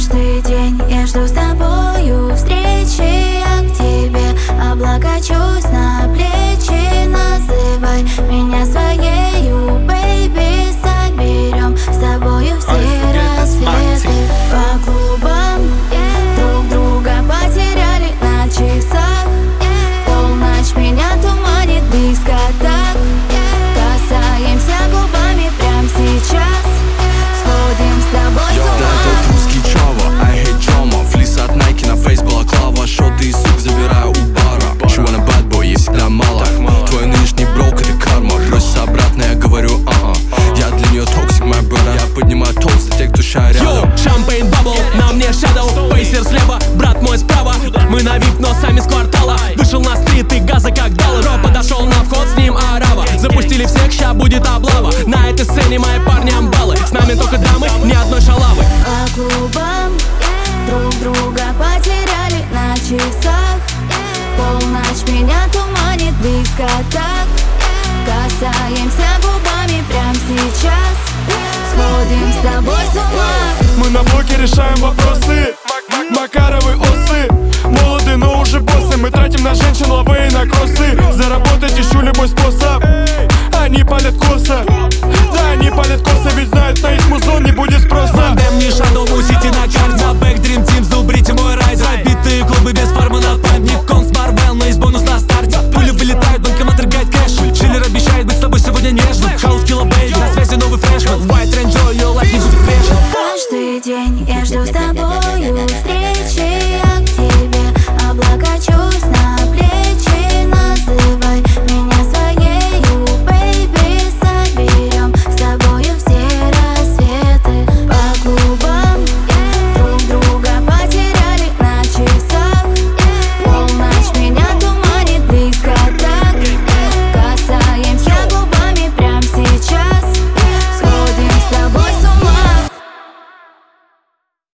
Каждый день я жду с тобою встречи, я к тебе облокочусь на плечи. Называй меня своею, бэйби, соберем с тобою все рассветы. По клубам друг друга потеряли на часах. Полночь меня туманит, близко так. Касаемся губами прямо сейчас. Сходим с тобой с ума. Да, тот русский Java, I hate drama. Флис от Nike на фейс балаклава. Шоты и сук забираю у бара. Чего на bad boy, ей всегда мало. Твой нынешний брок это карма. Бросься обратно, я говорю Я для нее токсик, my brother. Я поднимаю тост для тех, кто ща рядом. Шампейн бабл, на мне shadow. Пейсер слева, брат мой справа. Мы на вип, но сами с квартала. Вышел на стрит и газа как доллар. Ро подошел на вход, с ним арава. Запустили всех, ща будет облава. На этой сцене мои парни амбалы. С нами только дамы, ни одной шалавы. По клубам друг друга потеряли на часах. Полночь меня туманит, близко так. Касаемся губами прямо сейчас. Сходим с тобой с ума. Мы на блоке решаем вопросы. Макаровы осы. Молоды, но уже боссы. Мы тратим на женщин лавы и на кроссы. Заработать ищу любой способ. Они палят косо. Да, они палят косо, ведь знают, на их музон не будет спроса. Вандем не шадоу, сити на карте. На бэк Dream Team, зубрите мой райд. Забитые клубы без формы на памятник. Конс, барбел, но есть бонус на старте. Пули вылетают, банкомат рыгает кэш. Чиллер обещает быть с тобой сегодня нежным. Хаус килла бейби, на связи новый фрешман. White Range, your life не будет вечно. Каждый день я жду с тобою встречи.